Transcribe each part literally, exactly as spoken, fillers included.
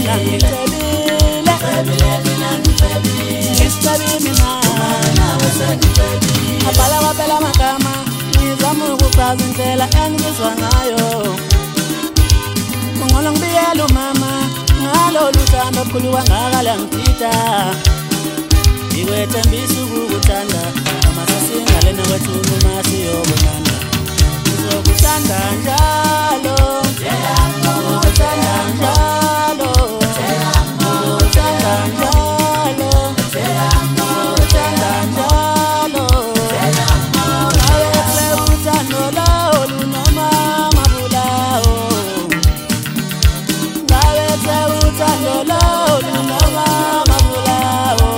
Apala wapela magama nizama ukuchaza indlela engizizwa ngayo. Ungolo ngibiyela umama ngalolu thando olukhuluka ngakala ngidida. Ikwethembisa ukukuthanda noma sasingalena kwethu noma siyobonana. Ngizokuthanda njalo, ngizokuthanda njalo, ngizokuthanda njalo, ngizokuthanda njalo. Ngawethe uthando lolu noma mabulawo. Ngawethe uthando lolu noma mabulawo.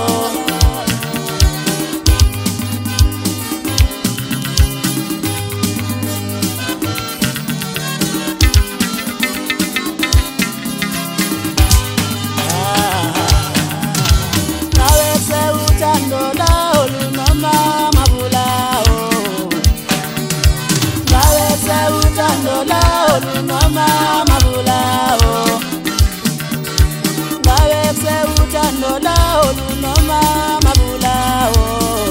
Noma mabulawo ngawethe uthando lolu noma mabulawo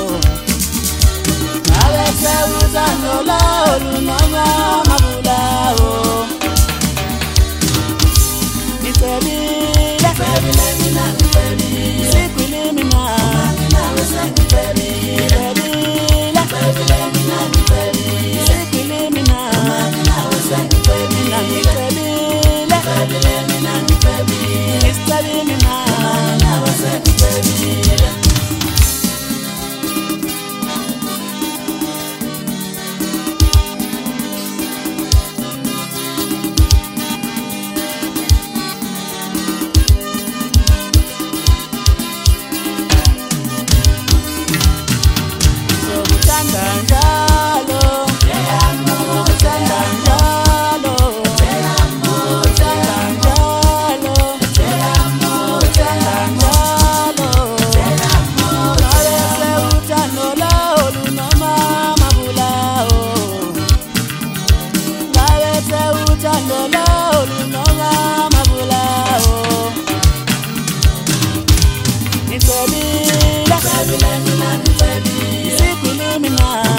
ngawethe uthando lolu noma mabulawo ngicebile ngicebile mina ngicebile sikhwili mina mina ngicebile ngicebile mina ngicebile sikhwili mina mina sikhulumi nawe.